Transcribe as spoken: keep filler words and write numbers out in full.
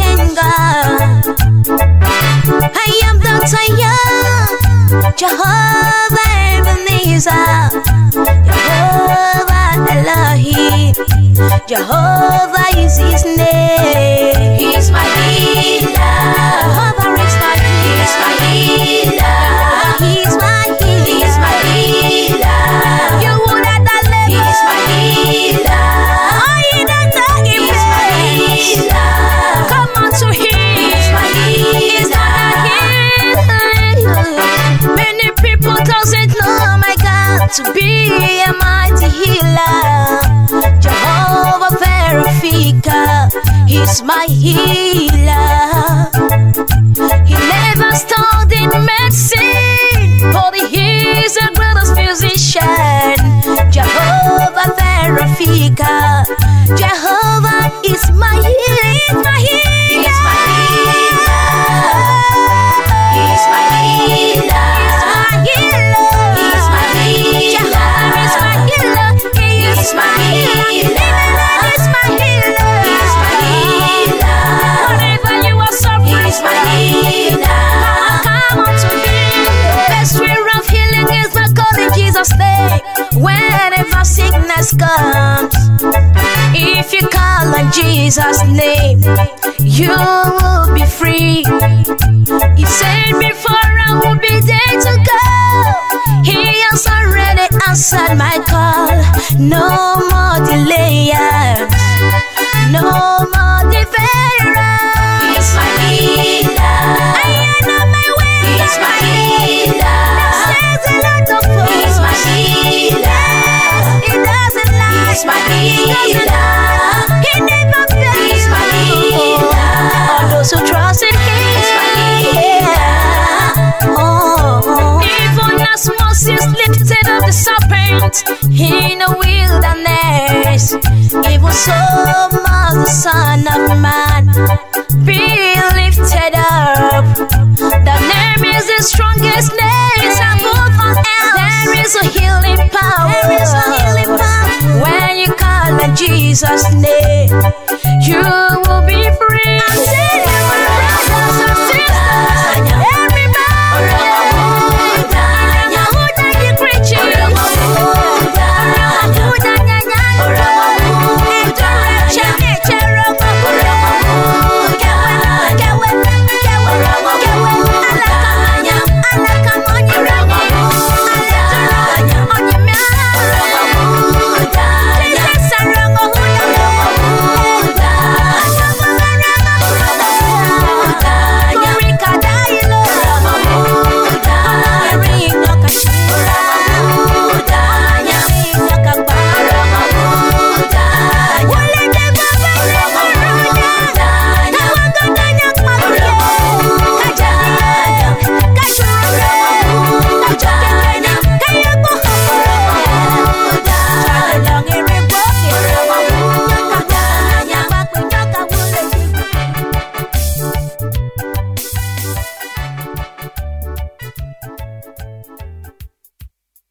living God. I am that I am, Jehovah Ebenezer, Jehovah Elohim, Jehovah is his name. He's my healer. Jehovah is my healer. He's my healer. He's my healer. You would not deliver. He's my healer. Oh, you don't talk him. He's my healer. Come on to him. He's my healer. He's my healer. Many people doesn't know my God to be a mighty healer. Jehovah Verifika, he's my healer. He never studied medicine, but he is a greatest physician. Jehovah Verifika, Jehovah is my healer. He's my healer. He's my healer. He's my healer. Jehovah is my healer. He is my healer. He's my healer. He's my healer. Whatever you are suffering, he's my healer. Come on to him. The best way of healing is by calling Jesus' name. Whenever sickness comes, if you call on Jesus' name, you will be free. He said before I will be there to go. He has already answered my call. No more delays, no more deference. He's my healer. I am on my way. He's my healer. Says the Lord of hosts. He's my healer. He doesn't lie. He's my healer. He never fails. He's my healer. All those who trust in him. He's my healer. Oh, even as Moses lifted up the serpent in the wilderness, even so must the Son of Man be lifted up. The name is the strongest name. It's above all else. There is a healing power. There is a healing power. When you call on Jesus' name, you